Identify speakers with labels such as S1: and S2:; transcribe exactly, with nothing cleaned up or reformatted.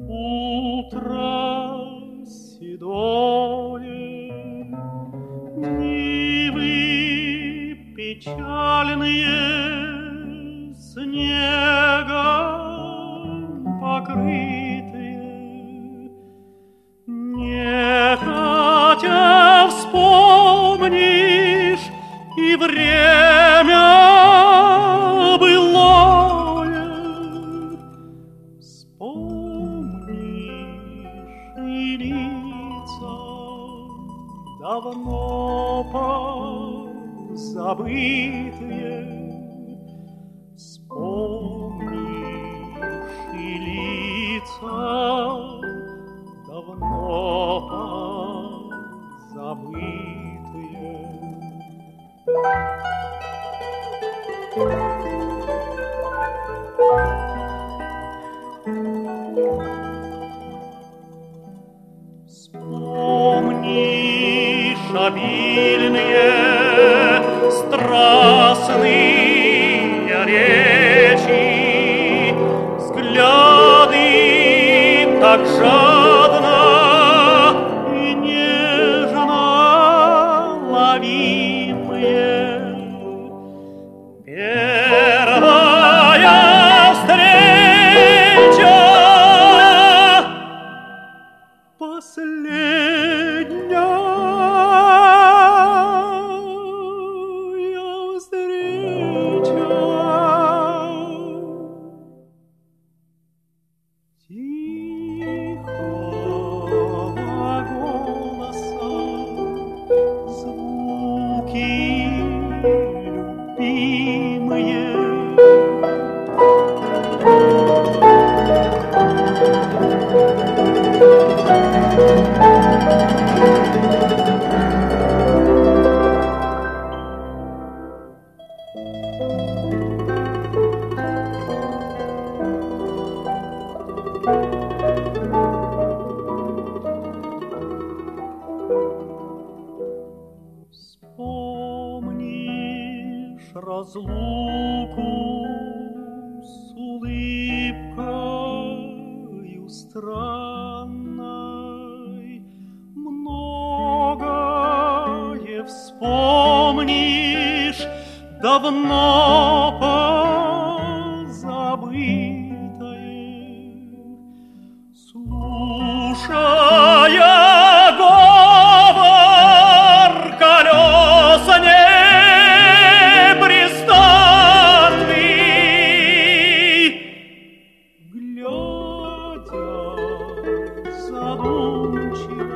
S1: Утро седое, нивы печальные, снегом покрытые, нехотя вспомнишь и время былое, вспомнишь и лица давно позабытые, вспомнишь и лица давно позабытые. Вспомнишь обильные страстные речи, взгляды так жадно и нежно ловимые. Первая встреча, последняя встреча. Тихого голоса звуки любимые. Вспомнишь разлуку с улыбкою странной, многое вспомнишь давно позабытое, слушая говор колес непрестанный, глядя задумчиво